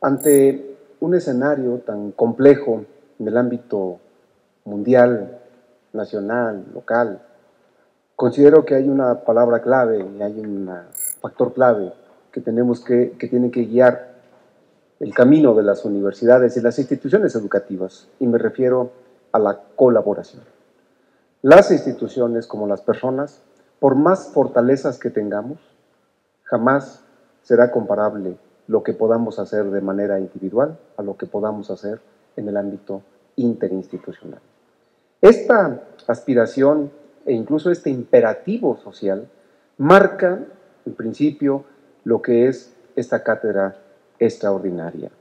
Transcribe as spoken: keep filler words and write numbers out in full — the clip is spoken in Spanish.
Ante un escenario tan complejo en el ámbito mundial, nacional, local, considero que hay una palabra clave y hay un factor clave que tenemos que, que tiene que guiar el camino de las universidades y las instituciones educativas, y me refiero a la colaboración. Las instituciones, como las personas, por más fortalezas que tengamos, jamás será comparable lo que podamos hacer de manera individual a lo que podamos hacer en el ámbito interinstitucional. Esta aspiración e incluso este imperativo social marca, en principio, lo que es esta cátedra extraordinaria.